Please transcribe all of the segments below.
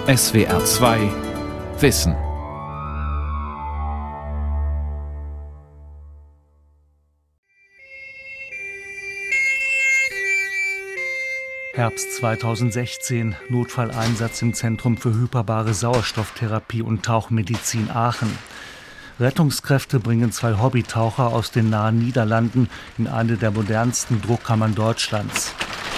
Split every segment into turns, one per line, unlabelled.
SWR 2 Wissen.
Herbst 2016, Notfalleinsatz im Zentrum für hyperbare Sauerstofftherapie und Tauchmedizin Aachen. Rettungskräfte bringen 2 Hobbytaucher aus den nahen Niederlanden in eine der modernsten Druckkammern Deutschlands.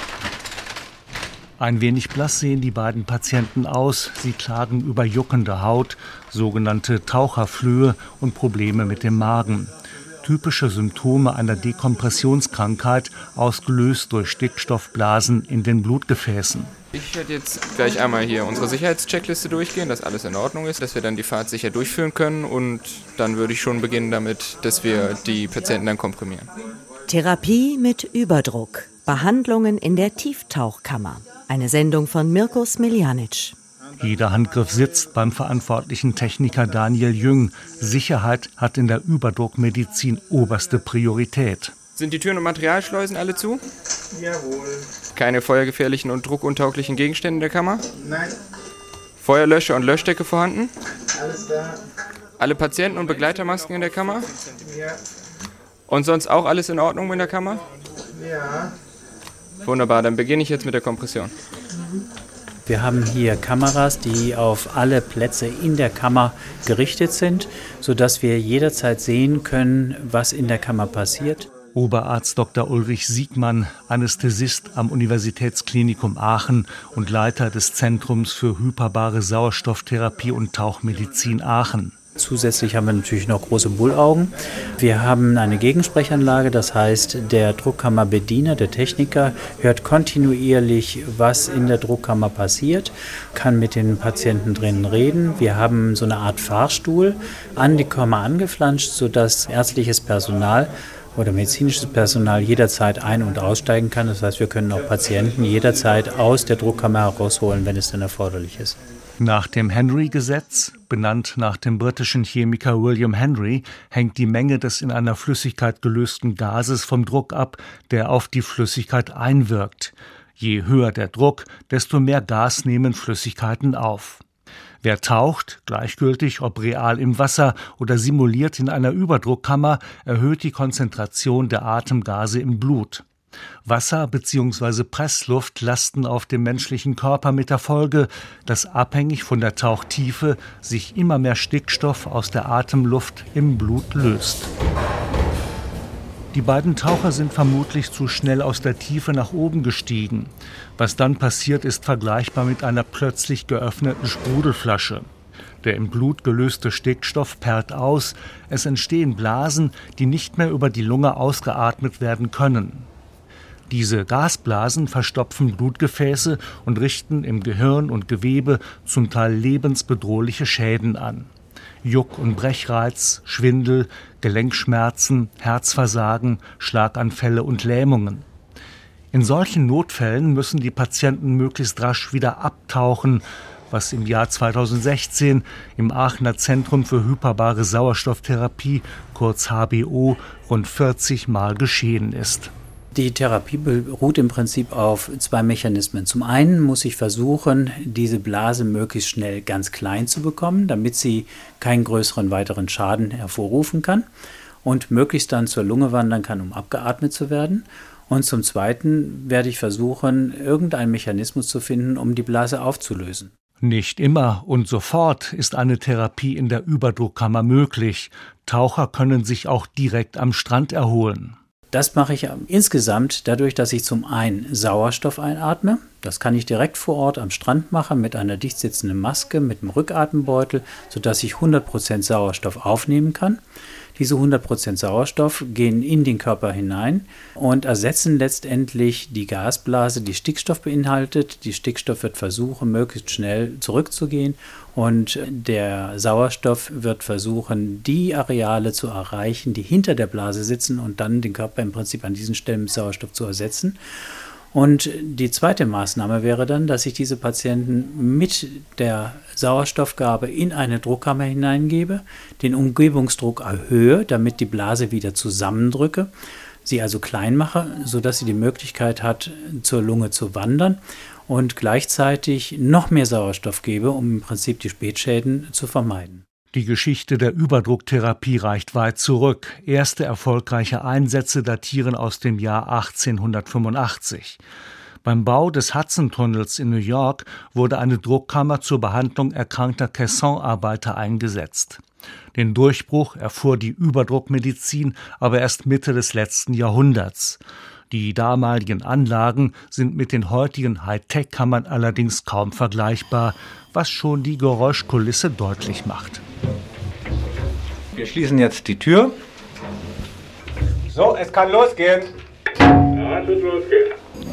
Ein wenig blass sehen die beiden Patienten aus. Sie klagen über juckende Haut, sogenannte Taucherflöhe und Probleme mit dem Magen. Typische Symptome einer Dekompressionskrankheit, ausgelöst durch Stickstoffblasen in den Blutgefäßen.
Ich werde jetzt gleich einmal hier unsere Sicherheitscheckliste durchgehen, dass alles in Ordnung ist, dass wir dann die Fahrt sicher durchführen können, und dann würde ich schon beginnen damit, dass wir die Patienten dann komprimieren.
Therapie mit Überdruck. Behandlungen in der Tieftauchkammer. Eine Sendung von Mirko Smiljanic.
Jeder Handgriff sitzt beim verantwortlichen Techniker Daniel Jüng. Sicherheit hat in der Überdruckmedizin oberste Priorität.
Sind die Türen und Materialschleusen alle zu?
Jawohl.
Keine feuergefährlichen und druckuntauglichen Gegenstände in der Kammer?
Nein.
Feuerlöscher und Löschdecke vorhanden?
Alles da.
Alle Patienten- und Begleitermasken in der Kammer?
Ja.
Und sonst auch alles in Ordnung in der Kammer?
Ja.
Wunderbar, dann beginne ich jetzt mit der Kompression.
Wir haben hier Kameras, die auf alle Plätze in der Kammer gerichtet sind, sodass wir jederzeit sehen können, was in der Kammer passiert.
Oberarzt Dr. Ulrich Siegmann, Anästhesist am Universitätsklinikum Aachen und Leiter des Zentrums für hyperbare Sauerstofftherapie und Tauchmedizin Aachen.
Zusätzlich haben wir natürlich noch große Bullaugen. Wir haben eine Gegensprechanlage, das heißt, der Druckkammerbediener, der Techniker, hört kontinuierlich, was in der Druckkammer passiert, kann mit den Patienten drinnen reden. Wir haben so eine Art Fahrstuhl an die Kammer angeflanscht, sodass ärztliches Personal oder medizinisches Personal jederzeit ein- und aussteigen kann. Das heißt, wir können auch Patienten jederzeit aus der Druckkammer herausholen, wenn es denn erforderlich ist.
Nach dem Henry-Gesetz, benannt nach dem britischen Chemiker William Henry, hängt die Menge des in einer Flüssigkeit gelösten Gases vom Druck ab, der auf die Flüssigkeit einwirkt. Je höher der Druck, desto mehr Gas nehmen Flüssigkeiten auf. Wer taucht, gleichgültig ob real im Wasser oder simuliert in einer Überdruckkammer, erhöht die Konzentration der Atemgase im Blut. Wasser bzw. Pressluft lasten auf dem menschlichen Körper mit der Folge, dass abhängig von der Tauchtiefe sich immer mehr Stickstoff aus der Atemluft im Blut löst. Die beiden Taucher sind vermutlich zu schnell aus der Tiefe nach oben gestiegen. Was dann passiert, ist vergleichbar mit einer plötzlich geöffneten Sprudelflasche. Der im Blut gelöste Stickstoff perlt aus, es entstehen Blasen, die nicht mehr über die Lunge ausgeatmet werden können. Diese Gasblasen verstopfen Blutgefäße und richten im Gehirn und Gewebe zum Teil lebensbedrohliche Schäden an. Juck- und Brechreiz, Schwindel, Gelenkschmerzen, Herzversagen, Schlaganfälle und Lähmungen. In solchen Notfällen müssen die Patienten möglichst rasch wieder abtauchen, was im Jahr 2016 im Aachener Zentrum für hyperbare Sauerstofftherapie, kurz HBO, rund 40 Mal geschehen ist.
Die Therapie beruht im Prinzip auf 2 Mechanismen. Zum einen muss ich versuchen, diese Blase möglichst schnell ganz klein zu bekommen, damit sie keinen größeren weiteren Schaden hervorrufen kann und möglichst dann zur Lunge wandern kann, um abgeatmet zu werden. Und zum Zweiten werde ich versuchen, irgendeinen Mechanismus zu finden, um die Blase aufzulösen.
Nicht immer und sofort ist eine Therapie in der Überdruckkammer möglich. Taucher können sich auch direkt am Strand erholen.
Das mache ich insgesamt dadurch, dass ich zum einen Sauerstoff einatme. Das kann ich direkt vor Ort am Strand machen mit einer dicht sitzenden Maske, mit einem Rückatembeutel, sodass ich 100% Sauerstoff aufnehmen kann. Diese 100% Sauerstoff gehen in den Körper hinein und ersetzen letztendlich die Gasblase, die Stickstoff beinhaltet. Die Stickstoff wird versuchen, möglichst schnell zurückzugehen, und der Sauerstoff wird versuchen, die Areale zu erreichen, die hinter der Blase sitzen, und dann den Körper im Prinzip an diesen Stellen mit Sauerstoff zu ersetzen. Und die zweite Maßnahme wäre dann, dass ich diese Patienten mit der Sauerstoffgabe in eine Druckkammer hineingebe, den Umgebungsdruck erhöhe, damit die Blase wieder zusammendrücke, sie also klein mache, sodass sie die Möglichkeit hat, zur Lunge zu wandern. und gleichzeitig noch mehr Sauerstoff gebe, um im Prinzip die Spätschäden zu vermeiden.
Die Geschichte der Überdrucktherapie reicht weit zurück. Erste erfolgreiche Einsätze datieren aus dem Jahr 1885. Beim Bau des Hudson-Tunnels in New York wurde eine Druckkammer zur Behandlung erkrankter Caisson-Arbeiter eingesetzt. Den Durchbruch erfuhr die Überdruckmedizin aber erst Mitte des letzten Jahrhunderts. Die damaligen Anlagen sind mit den heutigen Hightech-Kammern allerdings kaum vergleichbar, was schon die Geräuschkulisse deutlich macht.
Wir schließen jetzt die Tür. So, es kann losgehen.
Ja, es wird losgehen.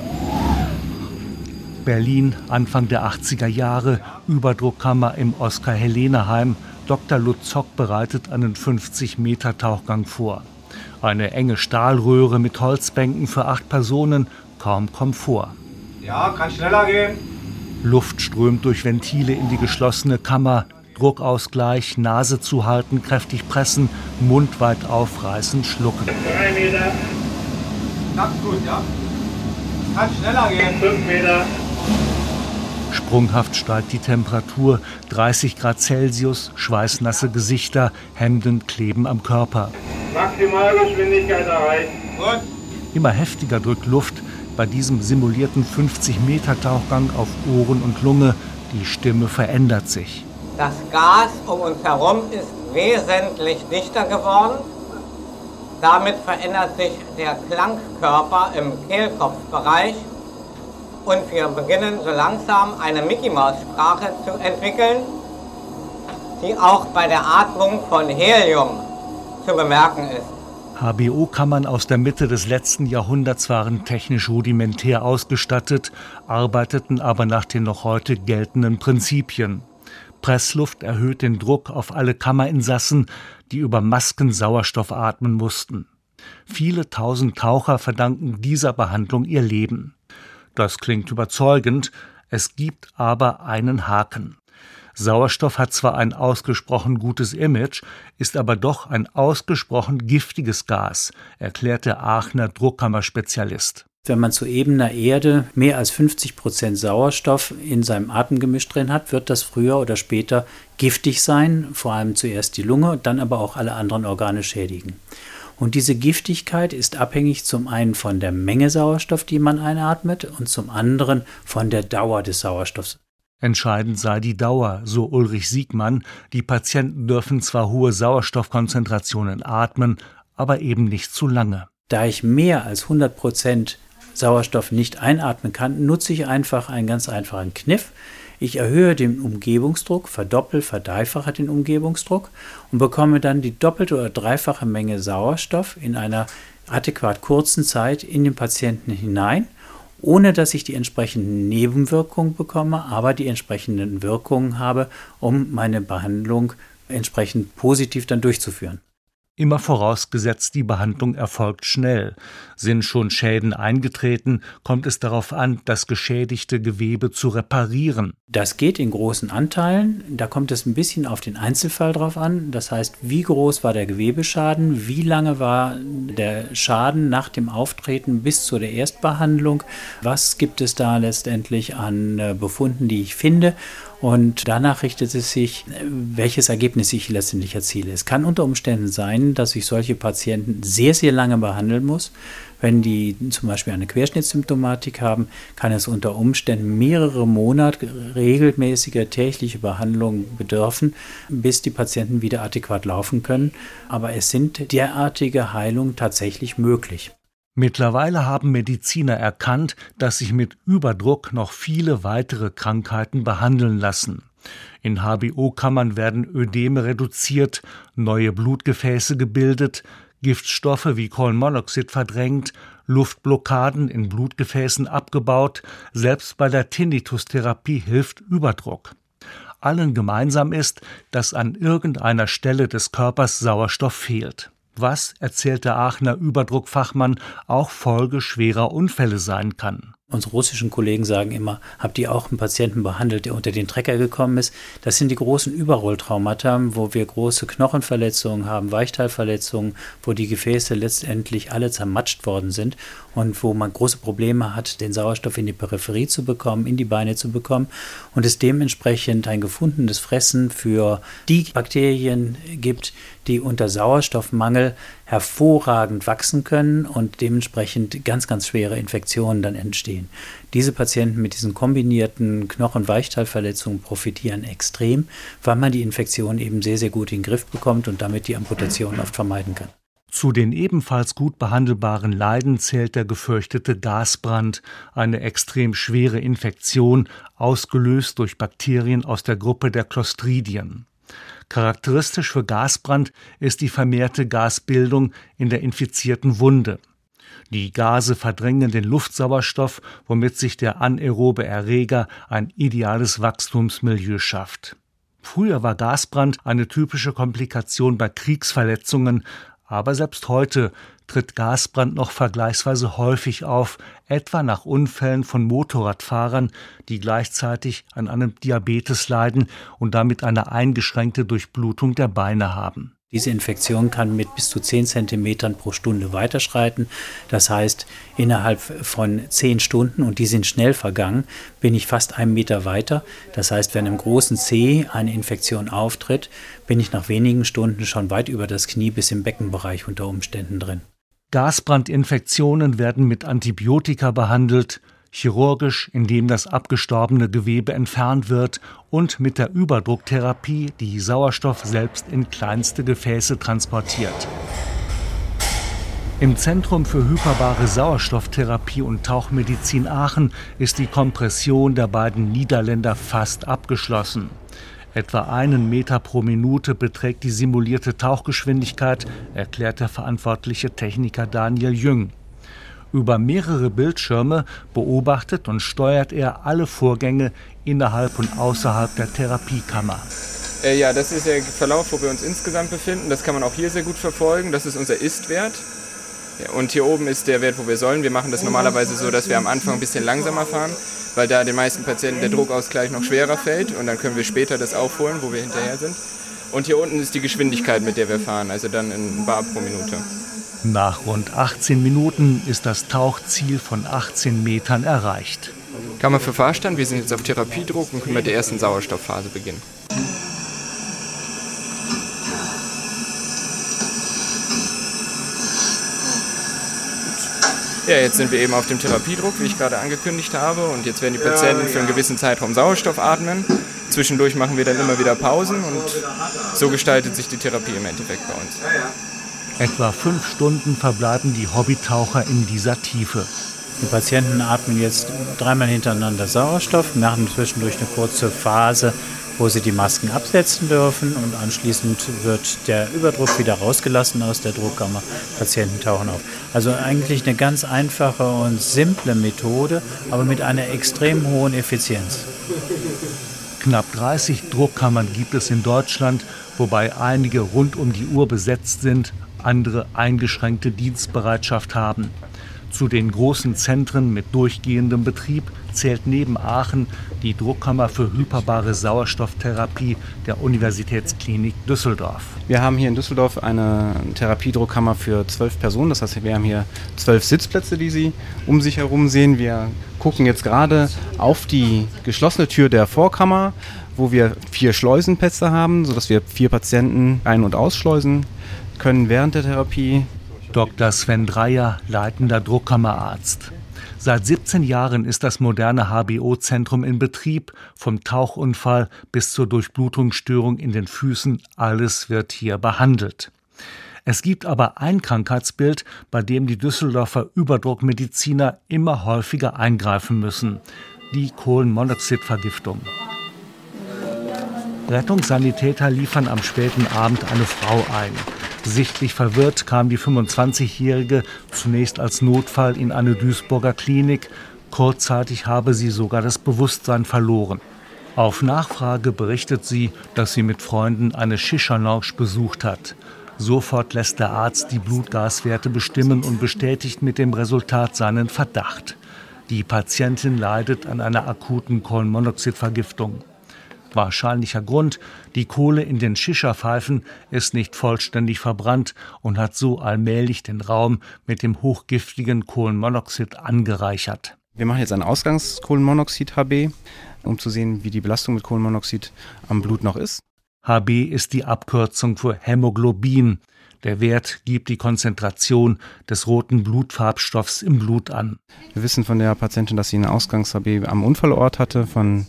Berlin, Anfang der 80er Jahre, Überdruckkammer im Oskar-Helene-Heim. Dr. Lutz Zock bereitet einen 50-Meter-Tauchgang vor. Eine enge Stahlröhre mit Holzbänken für 8 Personen, kaum Komfort.
Ja, kann schneller gehen.
Luft strömt durch Ventile in die geschlossene Kammer. Druckausgleich, Nase zuhalten, kräftig pressen, Mund weit aufreißen, schlucken.
3 Meter.
Ganz gut, ja. Kann schneller gehen.
5 Meter.
Sprunghaft steigt die Temperatur, 30 Grad Celsius, schweißnasse Gesichter, Hemden kleben am Körper.
Maximalgeschwindigkeit erreicht.
Gut.
Immer heftiger drückt Luft bei diesem simulierten 50-Meter-Tauchgang auf Ohren und Lunge. Die Stimme verändert sich.
Das Gas um uns herum ist wesentlich dichter geworden. Damit verändert sich der Klangkörper im Kehlkopfbereich. Und wir beginnen so langsam eine Mickey-Maus-Sprache zu entwickeln, die auch bei der Atmung von Helium zu bemerken ist.
HBO-Kammern aus der Mitte des letzten Jahrhunderts waren technisch rudimentär ausgestattet, arbeiteten aber nach den noch heute geltenden Prinzipien. Pressluft erhöht den Druck auf alle Kammerinsassen, die über Masken Sauerstoff atmen mussten. Viele tausend Taucher verdanken dieser Behandlung ihr Leben. Das klingt überzeugend, es gibt aber einen Haken. Sauerstoff hat zwar ein ausgesprochen gutes Image, ist aber doch ein ausgesprochen giftiges Gas, erklärt der Aachener Druckkammerspezialist.
Wenn man zu ebener Erde mehr als 50% Sauerstoff in seinem Atemgemisch drin hat, wird das früher oder später giftig sein, vor allem zuerst die Lunge, dann aber auch alle anderen Organe schädigen. Und diese Giftigkeit ist abhängig zum einen von der Menge Sauerstoff, die man einatmet, und zum anderen von der Dauer des Sauerstoffs.
Entscheidend sei die Dauer, so Ulrich Siegmann. Die Patienten dürfen zwar hohe Sauerstoffkonzentrationen atmen, aber eben nicht zu lange.
Da ich mehr als 100% Sauerstoff nicht einatmen kann, nutze ich einfach einen ganz einfachen Kniff. Ich erhöhe den Umgebungsdruck, verdreifache den Umgebungsdruck und bekomme dann die doppelte oder dreifache Menge Sauerstoff in einer adäquat kurzen Zeit in den Patienten hinein, ohne dass ich die entsprechenden Nebenwirkungen bekomme, aber die entsprechenden Wirkungen habe, um meine Behandlung entsprechend positiv dann durchzuführen.
Immer vorausgesetzt, die Behandlung erfolgt schnell. Sind schon Schäden eingetreten, kommt es darauf an, das geschädigte Gewebe zu reparieren.
Das geht in großen Anteilen. Da kommt es ein bisschen auf den Einzelfall drauf an. Das heißt, wie groß war der Gewebeschaden, wie lange war der Schaden nach dem Auftreten bis zu der Erstbehandlung, was gibt es da letztendlich an Befunden, die ich finde. Und danach richtet es sich, welches Ergebnis ich letztendlich erziele. Es kann unter Umständen sein, dass ich solche Patienten sehr, sehr lange behandeln muss. Wenn die zum Beispiel eine Querschnittssymptomatik haben, kann es unter Umständen mehrere Monate regelmäßiger tägliche Behandlung bedürfen, bis die Patienten wieder adäquat laufen können. Aber es sind derartige Heilungen tatsächlich möglich.
Mittlerweile haben Mediziner erkannt, dass sich mit Überdruck noch viele weitere Krankheiten behandeln lassen. In HBO-Kammern werden Ödeme reduziert, neue Blutgefäße gebildet, Giftstoffe wie Kohlenmonoxid verdrängt, Luftblockaden in Blutgefäßen abgebaut, selbst bei der Tinnitus-Therapie hilft Überdruck. Allen gemeinsam ist, dass an irgendeiner Stelle des Körpers Sauerstoff fehlt. Was, erzählt der Aachener Überdruckfachmann, auch Folge schwerer Unfälle sein kann.
Unsere russischen Kollegen sagen immer, habt ihr auch einen Patienten behandelt, der unter den Trecker gekommen ist? Das sind die großen Überrolltraumata, wo wir große Knochenverletzungen haben, Weichteilverletzungen, wo die Gefäße letztendlich alle zermatscht worden sind und wo man große Probleme hat, den Sauerstoff in die Peripherie zu bekommen, in die Beine zu bekommen und es dementsprechend ein gefundenes Fressen für die Bakterien gibt, die unter Sauerstoffmangel hervorragend wachsen können und dementsprechend ganz, ganz schwere Infektionen dann entstehen. Diese Patienten mit diesen kombinierten Knochen-Weichteilverletzungen profitieren extrem, weil man die Infektion eben sehr, sehr gut in den Griff bekommt und damit die Amputation oft vermeiden kann.
Zu den ebenfalls gut behandelbaren Leiden zählt der gefürchtete Gasbrand, eine extrem schwere Infektion, ausgelöst durch Bakterien aus der Gruppe der Clostridien. Charakteristisch für Gasbrand ist die vermehrte Gasbildung in der infizierten Wunde. Die Gase verdrängen den Luftsauerstoff, womit sich der anaerobe Erreger ein ideales Wachstumsmilieu schafft. Früher war Gasbrand eine typische Komplikation bei Kriegsverletzungen, aber selbst heute tritt Gasbrand noch vergleichsweise häufig auf, etwa nach Unfällen von Motorradfahrern, die gleichzeitig an einem Diabetes leiden und damit eine eingeschränkte Durchblutung der Beine haben.
Diese Infektion kann mit bis zu 10 Zentimetern pro Stunde weiterschreiten. Das heißt, innerhalb von 10 Stunden, und die sind schnell vergangen, bin ich fast 1 Meter weiter. Das heißt, wenn im großen Zeh eine Infektion auftritt, bin ich nach wenigen Stunden schon weit über das Knie bis im Beckenbereich unter Umständen drin.
Gasbrandinfektionen werden mit Antibiotika behandelt, chirurgisch, indem das abgestorbene Gewebe entfernt wird, und mit der Überdrucktherapie, die Sauerstoff selbst in kleinste Gefäße transportiert. Im Zentrum für hyperbare Sauerstofftherapie und Tauchmedizin Aachen ist die Kompression der beiden Niederländer fast abgeschlossen. Etwa 1 Meter pro Minute beträgt die simulierte Tauchgeschwindigkeit, erklärt der verantwortliche Techniker Daniel Jüng. Über mehrere Bildschirme beobachtet und steuert er alle Vorgänge innerhalb und außerhalb der Therapiekammer.
Ja, das ist der Verlauf, wo wir uns insgesamt befinden. Das kann man auch hier sehr gut verfolgen. Das ist unser Ist-Wert. Ja, und hier oben ist der Wert, wo wir sollen. Wir machen das normalerweise so, dass wir am Anfang ein bisschen langsamer fahren, weil da den meisten Patienten der Druckausgleich noch schwerer fällt. Und dann können wir später das aufholen, wo wir hinterher sind. Und hier unten ist die Geschwindigkeit, mit der wir fahren, also dann in Bar pro Minute.
Nach rund 18 Minuten ist das Tauchziel von 18 Metern erreicht.
Kammer für Fahrstand, wir sind jetzt auf Therapiedruck und können mit der ersten Sauerstoffphase beginnen. Ja, jetzt sind wir eben auf dem Therapiedruck, wie ich gerade angekündigt habe, und jetzt werden die Patienten für einen gewissen Zeitraum Sauerstoff atmen. Zwischendurch machen wir dann immer wieder Pausen und so gestaltet sich die Therapie im Endeffekt bei uns.
Etwa 5 Stunden verbleiben die Hobbytaucher in dieser Tiefe.
Die Patienten atmen jetzt 3-mal hintereinander Sauerstoff, machen zwischendurch eine kurze Phase, wo sie die Masken absetzen dürfen, und anschließend wird der Überdruck wieder rausgelassen aus der Druckkammer. Patienten tauchen auf. Also eigentlich eine ganz einfache und simple Methode, aber mit einer extrem hohen Effizienz.
Knapp 30 Druckkammern gibt es in Deutschland, wobei einige rund um die Uhr besetzt sind, andere eingeschränkte Dienstbereitschaft haben. Zu den großen Zentren mit durchgehendem Betrieb zählt neben Aachen die Druckkammer für hyperbare Sauerstofftherapie der Universitätsklinik Düsseldorf.
Wir haben hier in Düsseldorf eine Therapiedruckkammer für 12 Personen. Das heißt, wir haben hier 12 Sitzplätze, die Sie um sich herum sehen. Wir gucken jetzt gerade auf die geschlossene Tür der Vorkammer, wo wir 4 Schleusenplätze haben, sodass wir 4 Patienten ein- und ausschleusen können während der Therapie.
Dr. Sven Dreyer, leitender Druckkammerarzt. Seit 17 Jahren ist das moderne HBO-Zentrum in Betrieb. Vom Tauchunfall bis zur Durchblutungsstörung in den Füßen, alles wird hier behandelt. Es gibt aber ein Krankheitsbild, bei dem die Düsseldorfer Überdruckmediziner immer häufiger eingreifen müssen: die Kohlenmonoxidvergiftung. Rettungssanitäter liefern am späten Abend eine Frau ein. Sichtlich verwirrt kam die 25-Jährige zunächst als Notfall in eine Duisburger Klinik. Kurzzeitig habe sie sogar das Bewusstsein verloren. Auf Nachfrage berichtet sie, dass sie mit Freunden eine Shisha-Lounge besucht hat. Sofort lässt der Arzt die Blutgaswerte bestimmen und bestätigt mit dem Resultat seinen Verdacht. Die Patientin leidet an einer akuten Kohlenmonoxidvergiftung. Wahrscheinlicher Grund: die Kohle in den Shisha-Pfeifen ist nicht vollständig verbrannt und hat so allmählich den Raum mit dem hochgiftigen Kohlenmonoxid angereichert.
Wir machen jetzt ein Ausgangskohlenmonoxid-HB, um zu sehen, wie die Belastung mit Kohlenmonoxid am Blut noch ist.
HB ist die Abkürzung für Hämoglobin. Der Wert gibt die Konzentration des roten Blutfarbstoffs im Blut an.
Wir wissen von der Patientin, dass sie eine Ausgangs-HB am Unfallort hatte von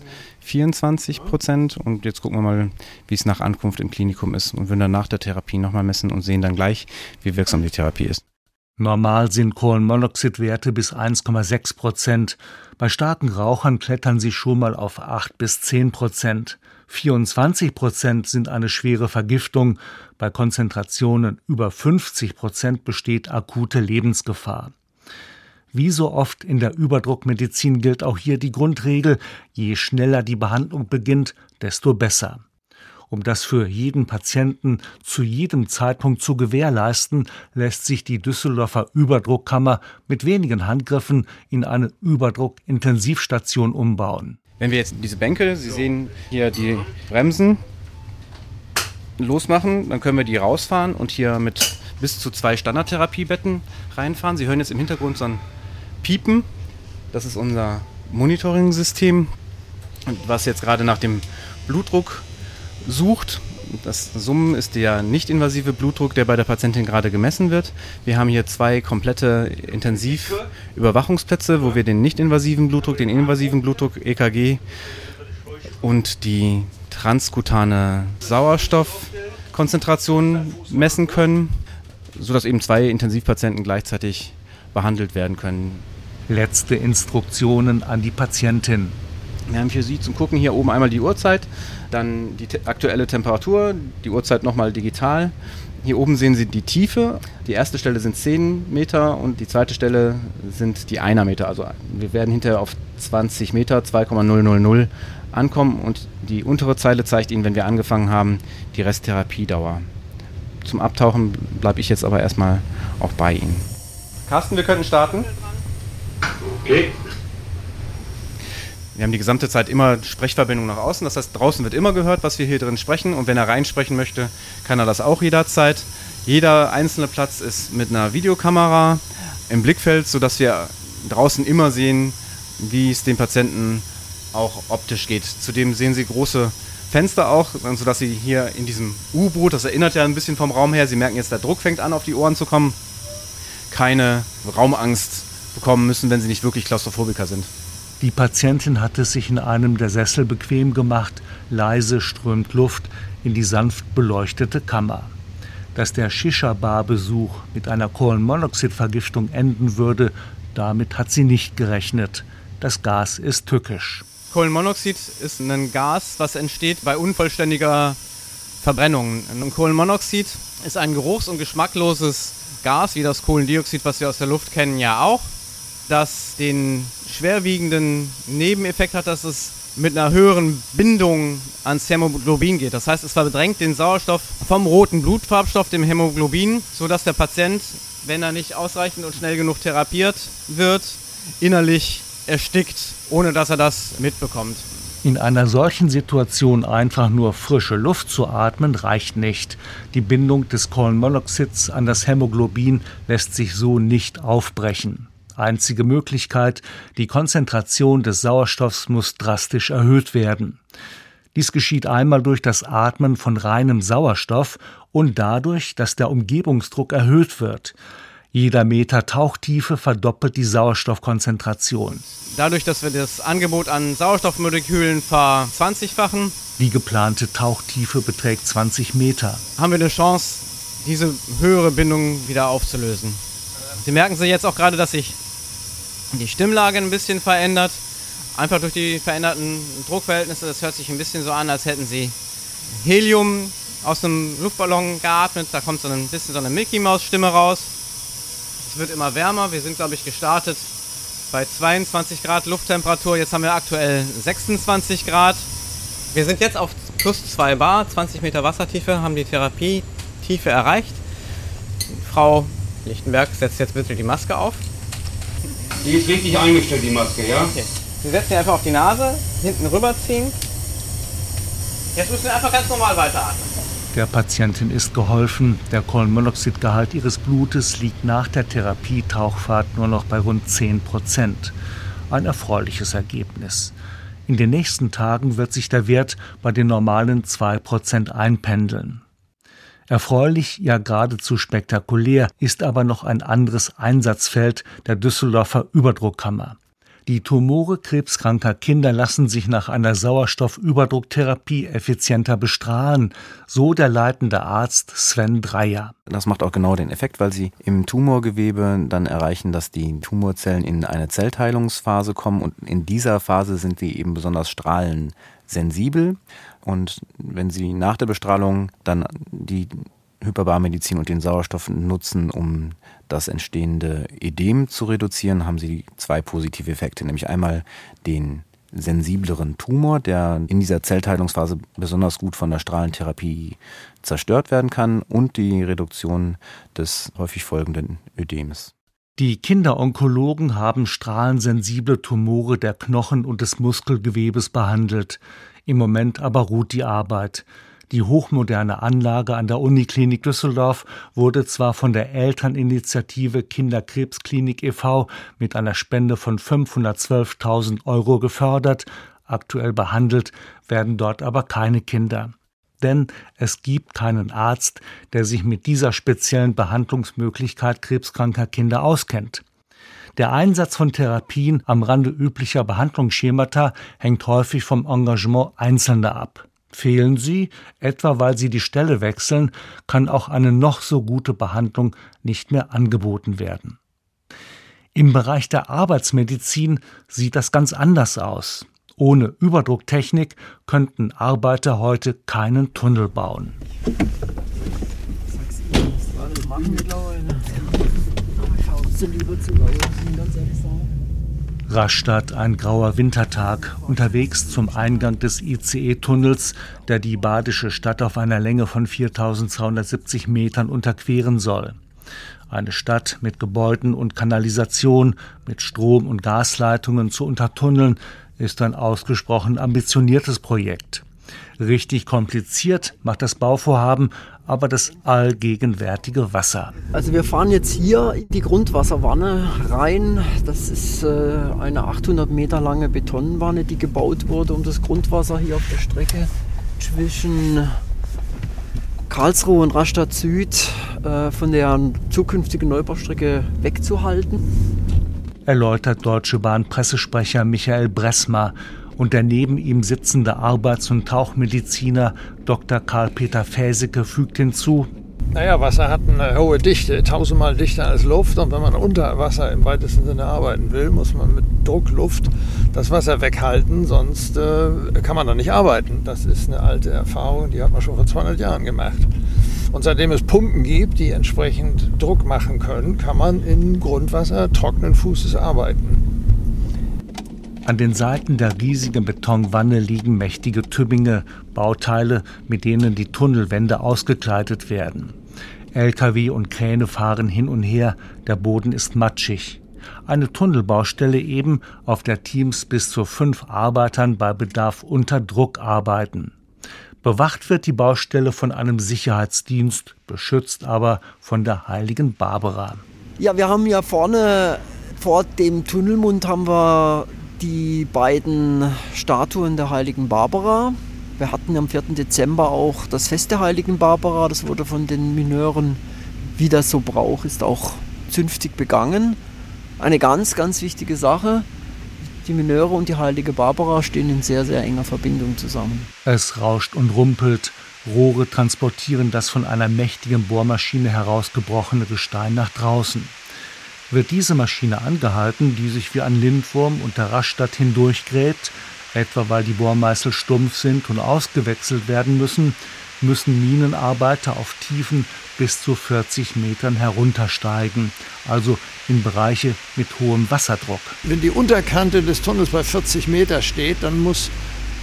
24%. Und jetzt gucken wir mal, wie es nach Ankunft im Klinikum ist. Und würden dann nach der Therapie nochmal messen und sehen dann gleich, wie wirksam die Therapie ist.
Normal sind Kohlenmonoxidwerte bis 1,6%. Bei starken Rauchern klettern sie schon mal auf 8 bis 10%. 24% sind eine schwere Vergiftung. Bei Konzentrationen über 50% besteht akute Lebensgefahr. Wie so oft in der Überdruckmedizin gilt auch hier die Grundregel: je schneller die Behandlung beginnt, desto besser. Um das für jeden Patienten zu jedem Zeitpunkt zu gewährleisten, lässt sich die Düsseldorfer Überdruckkammer mit wenigen Handgriffen in eine Überdruckintensivstation umbauen.
Wenn wir jetzt diese Bänke, Sie sehen hier die Bremsen, losmachen, dann können wir die rausfahren und hier mit bis zu 2 Standardtherapiebetten reinfahren. Sie hören jetzt im Hintergrund so ein Piepen. Das ist unser Monitoring-System, was jetzt gerade nach dem Blutdruck sucht. Das Summen ist der nicht-invasive Blutdruck, der bei der Patientin gerade gemessen wird. Wir haben hier 2 komplette Intensivüberwachungsplätze, wo wir den nicht-invasiven Blutdruck, den invasiven Blutdruck, EKG und die transkutane Sauerstoffkonzentration messen können, sodass eben 2 Intensivpatienten gleichzeitig behandelt werden können.
Letzte Instruktionen an die Patientin.
Wir haben für Sie zum Gucken hier oben einmal die Uhrzeit, dann die aktuelle Temperatur, die Uhrzeit nochmal digital. Hier oben sehen Sie die Tiefe. Die erste Stelle sind 10 Meter und die zweite Stelle sind die 1 Meter. Also wir werden hinterher auf 20 Meter, 2,000 ankommen und die untere Zeile zeigt Ihnen, wenn wir angefangen haben, die Resttherapiedauer. Zum Abtauchen bleibe ich jetzt aber erstmal auch bei Ihnen. Carsten, wir könnten starten.
Okay.
Wir haben die gesamte Zeit immer Sprechverbindung nach außen. Das heißt, draußen wird immer gehört, was wir hier drin sprechen. Und wenn er reinsprechen möchte, kann er das auch jederzeit. Jeder einzelne Platz ist mit einer Videokamera im Blickfeld, sodass wir draußen immer sehen, wie es dem Patienten auch optisch geht. Zudem sehen Sie große Fenster auch, sodass Sie hier in diesem U-Boot, das erinnert ja ein bisschen vom Raum her, Sie merken jetzt, der Druck fängt an, auf die Ohren zu kommen, keine Raumangst bekommen müssen, wenn Sie nicht wirklich Klaustrophobiker sind.
Die Patientin hat es sich in einem der Sessel bequem gemacht. Leise strömt Luft in die sanft beleuchtete Kammer. Dass der Shisha-Bar-Besuch mit einer Kohlenmonoxidvergiftung enden würde, damit hat sie nicht gerechnet. Das Gas ist tückisch.
Kohlenmonoxid ist ein Gas, was entsteht bei unvollständiger Verbrennung. Und Kohlenmonoxid ist ein geruchs- und geschmackloses Gas, wie das Kohlendioxid, was wir aus der Luft kennen, ja auch, das den schwerwiegenden Nebeneffekt hat, dass es mit einer höheren Bindung ans Hämoglobin geht. Das heißt, es verdrängt den Sauerstoff vom roten Blutfarbstoff, dem Hämoglobin, sodass der Patient, wenn er nicht ausreichend und schnell genug therapiert wird, innerlich erstickt, ohne dass er das mitbekommt.
In einer solchen Situation einfach nur frische Luft zu atmen, reicht nicht. Die Bindung des Kohlenmonoxids an das Hämoglobin lässt sich so nicht aufbrechen. Einzige Möglichkeit: die Konzentration des Sauerstoffs muss drastisch erhöht werden. Dies geschieht einmal durch das Atmen von reinem Sauerstoff und dadurch, dass der Umgebungsdruck erhöht wird. Jeder Meter Tauchtiefe verdoppelt die Sauerstoffkonzentration.
Dadurch, dass wir das Angebot an Sauerstoffmolekülen ver-20-fachen,
die geplante Tauchtiefe beträgt 20 Meter,
haben wir eine Chance, diese höhere Bindung wieder aufzulösen. Sie merken sich jetzt auch gerade, dass sich die Stimmlage ein bisschen verändert. Einfach durch die veränderten Druckverhältnisse. Das hört sich ein bisschen so an, als hätten Sie Helium aus einem Luftballon geatmet. Da kommt so ein bisschen so eine Mickey-Maus-Stimme raus. Es wird immer wärmer. Wir sind, glaube ich, gestartet bei 22 Grad Lufttemperatur. Jetzt haben wir aktuell 26 Grad. Wir sind jetzt auf plus 2 Bar, 20 Meter Wassertiefe, haben die Therapietiefe erreicht. Frau Lichtenberg setzt jetzt bitte die Maske auf.
Die ist richtig eingestellt, die Maske, ja?
Okay. Sie setzen sie einfach auf die Nase, hinten rüberziehen. Jetzt müssen wir einfach ganz normal weiteratmen.
Der Patientin ist geholfen. Der Kohlenmonoxidgehalt ihres Blutes liegt nach der Therapietauchfahrt nur noch bei rund 10%. Ein erfreuliches Ergebnis. In den nächsten Tagen wird sich der Wert bei den normalen 2% einpendeln. Erfreulich, ja geradezu spektakulär, ist aber noch ein anderes Einsatzfeld der Düsseldorfer Überdruckkammer. Die Tumore krebskranker Kinder lassen sich nach einer Sauerstoffüberdrucktherapie effizienter bestrahlen, so der leitende Arzt Sven Dreyer.
Das macht auch genau den Effekt, weil sie im Tumorgewebe dann erreichen, dass die Tumorzellen in eine Zellteilungsphase kommen und in dieser Phase sind sie eben besonders strahlensensibel. Und wenn Sie nach der Bestrahlung dann die Hyperbarmedizin und den Sauerstoff nutzen, um das entstehende Ödem zu reduzieren, haben Sie 2 positive Effekte. Nämlich einmal den sensibleren Tumor, der in dieser Zellteilungsphase besonders gut von der Strahlentherapie zerstört werden kann, und die Reduktion des häufig folgenden Ödems.
Die Kinderonkologen haben strahlensensible Tumore der Knochen und des Muskelgewebes behandelt. Im Moment aber ruht die Arbeit. Die hochmoderne Anlage an der Uniklinik Düsseldorf wurde zwar von der Elterninitiative Kinderkrebsklinik e.V. mit einer Spende von 512.000 € gefördert, aktuell behandelt werden dort aber keine Kinder. Denn es gibt keinen Arzt, der sich mit dieser speziellen Behandlungsmöglichkeit krebskranker Kinder auskennt. Der Einsatz von Therapien am Rande üblicher Behandlungsschemata hängt häufig vom Engagement Einzelner ab. Fehlen sie, etwa weil sie die Stelle wechseln, kann auch eine noch so gute Behandlung nicht mehr angeboten werden. Im Bereich der Arbeitsmedizin sieht das ganz anders aus. Ohne Überdrucktechnik könnten Arbeiter heute keinen Tunnel bauen. Rastatt, ein grauer Wintertag, unterwegs zum Eingang des ICE-Tunnels, der die badische Stadt auf einer Länge von 4.270 Metern unterqueren soll. Eine Stadt mit Gebäuden und Kanalisation, mit Strom- und Gasleitungen zu untertunneln, ist ein ausgesprochen ambitioniertes Projekt. Richtig kompliziert macht das Bauvorhaben aber das allgegenwärtige Wasser.
Also wir fahren jetzt hier in die Grundwasserwanne rein. Das ist eine 800 Meter lange Betonwanne, die gebaut wurde, um das Grundwasser hier auf der Strecke zwischen Karlsruhe und Rastatt Süd von der zukünftigen Neubaustrecke wegzuhalten.
Erläutert Deutsche Bahn-Pressesprecher Michael Bressmer. Und der neben ihm sitzende Arbeits- und Tauchmediziner Dr. Karl-Peter Fäseke fügt hinzu:
Naja, Wasser hat eine hohe Dichte, 1000-mal dichter als Luft. Und wenn man unter Wasser im weitesten Sinne arbeiten will, muss man mit Druckluft das Wasser weghalten, sonst kann man da nicht arbeiten. Das ist eine alte Erfahrung, die hat man schon vor 200 Jahren gemacht. Und seitdem es Pumpen gibt, die entsprechend Druck machen können, kann man in Grundwasser trockenen Fußes arbeiten.
An den Seiten der riesigen Betonwanne liegen mächtige Tübbinge, Bauteile, mit denen die Tunnelwände ausgekleidet werden. LKW und Kräne fahren hin und her, der Boden ist matschig. Eine Tunnelbaustelle eben, auf der Teams bis zu 5 Arbeitern bei Bedarf unter Druck arbeiten. Bewacht wird die Baustelle von einem Sicherheitsdienst, beschützt aber von der Heiligen Barbara.
Ja, wir haben ja vorne vor dem Tunnelmund haben wir die beiden Statuen der Heiligen Barbara. Wir hatten am 4. Dezember auch das Fest der Heiligen Barbara. Das wurde von den Mineuren, wie das so Brauch ist, auch zünftig begangen. Eine ganz, ganz wichtige Sache. Die Mineure und die Heilige Barbara stehen in sehr, sehr enger Verbindung zusammen.
Es rauscht und rumpelt. Rohre transportieren das von einer mächtigen Bohrmaschine herausgebrochene Gestein nach draußen. Wird diese Maschine angehalten, die sich wie ein Lindwurm unter Rastatt hindurchgräbt, etwa weil die Bohrmeißel stumpf sind und ausgewechselt werden müssen Minenarbeiter auf Tiefen bis zu 40 Metern heruntersteigen, also in Bereiche mit hohem Wasserdruck.
Wenn die Unterkante des Tunnels bei 40 Meter steht, dann muss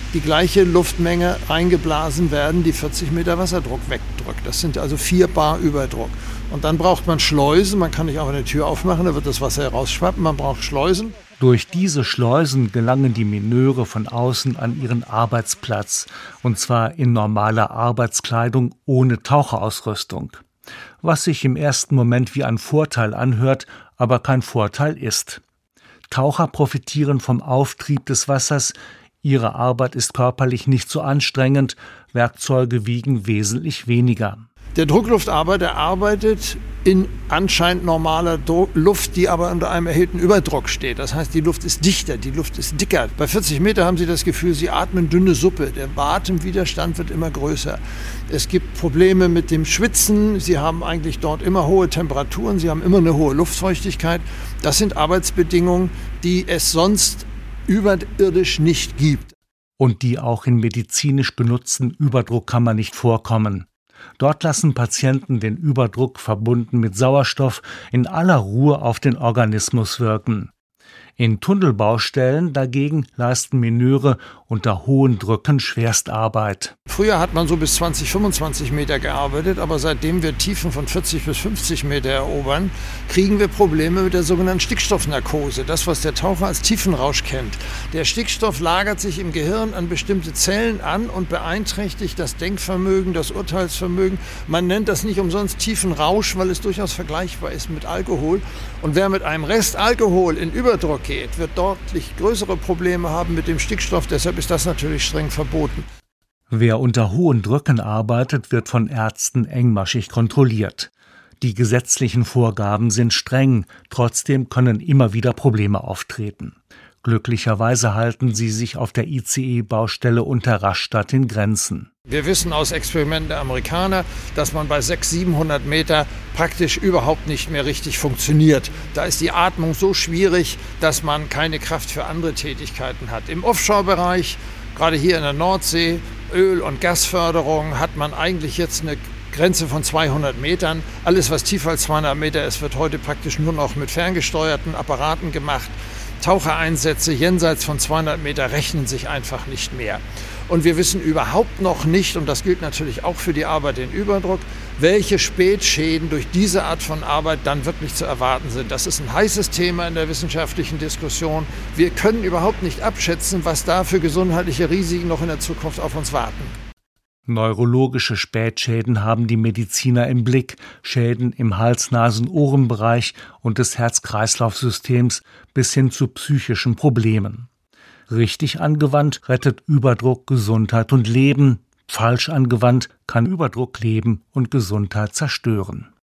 die gleiche Luftmenge reingeblasen werden, die 40 Meter Wasserdruck wegdrückt. Das sind also 4 Bar Überdruck. Und dann braucht man Schleusen, man kann nicht einfach eine Tür aufmachen, da wird das Wasser herausschwappen, man braucht Schleusen.
Durch diese Schleusen gelangen die Meneure von außen an ihren Arbeitsplatz, und zwar in normaler Arbeitskleidung ohne Taucherausrüstung. Was sich im ersten Moment wie ein Vorteil anhört, aber kein Vorteil ist. Taucher profitieren vom Auftrieb des Wassers, ihre Arbeit ist körperlich nicht so anstrengend, Werkzeuge wiegen wesentlich weniger.
Der Druckluftarbeiter arbeitet in anscheinend normaler Luft, die aber unter einem erhöhten Überdruck steht. Das heißt, die Luft ist dichter, die Luft ist dicker. Bei 40 Meter haben Sie das Gefühl, Sie atmen dünne Suppe. Der Atemwiderstand wird immer größer. Es gibt Probleme mit dem Schwitzen. Sie haben eigentlich dort immer hohe Temperaturen. Sie haben immer eine hohe Luftfeuchtigkeit. Das sind Arbeitsbedingungen, die es sonst überirdisch nicht gibt.
Und die auch in medizinisch benutzten Überdruckkammern nicht vorkommen. Dort lassen Patienten den Überdruck verbunden mit Sauerstoff in aller Ruhe auf den Organismus wirken. In Tunnelbaustellen dagegen leisten Meneure unter hohen Drücken Schwerstarbeit.
Früher hat man so bis 20, 25 Meter gearbeitet, aber seitdem wir Tiefen von 40 bis 50 Meter erobern, kriegen wir Probleme mit der sogenannten Stickstoffnarkose, das, was der Taucher als Tiefenrausch kennt. Der Stickstoff lagert sich im Gehirn an bestimmte Zellen an und beeinträchtigt das Denkvermögen, das Urteilsvermögen. Man nennt das nicht umsonst Tiefenrausch, weil es durchaus vergleichbar ist mit Alkohol. Und wer mit einem Rest Alkohol in Überdruck geht, wird deutlich größere Probleme haben mit dem Stickstoff. Deshalb ist das natürlich streng verboten.
Wer unter hohen Drücken arbeitet, wird von Ärzten engmaschig kontrolliert. Die gesetzlichen Vorgaben sind streng, trotzdem können immer wieder Probleme auftreten. Glücklicherweise halten sie sich auf der ICE-Baustelle Unterraschstadt in Grenzen.
Wir wissen aus Experimenten der Amerikaner, dass man bei 600, 700 Meter praktisch überhaupt nicht mehr richtig funktioniert. Da ist die Atmung so schwierig, dass man keine Kraft für andere Tätigkeiten hat. Im Offshore-Bereich, gerade hier in der Nordsee, Öl- und Gasförderung, hat man eigentlich jetzt eine Grenze von 200 Metern. Alles, was tiefer als 200 Meter ist, wird heute praktisch nur noch mit ferngesteuerten Apparaten gemacht. Tauchereinsätze jenseits von 200 Meter rechnen sich einfach nicht mehr. Und wir wissen überhaupt noch nicht, und das gilt natürlich auch für die Arbeit in Überdruck, welche Spätschäden durch diese Art von Arbeit dann wirklich zu erwarten sind. Das ist ein heißes Thema in der wissenschaftlichen Diskussion. Wir können überhaupt nicht abschätzen, was da für gesundheitliche Risiken noch in der Zukunft auf uns warten.
Neurologische Spätschäden haben die Mediziner im Blick, Schäden im Hals-Nasen-Ohren-Bereich und des Herz-Kreislauf-Systems bis hin zu psychischen Problemen. Richtig angewandt rettet Überdruck Gesundheit und Leben, falsch angewandt kann Überdruck Leben und Gesundheit zerstören.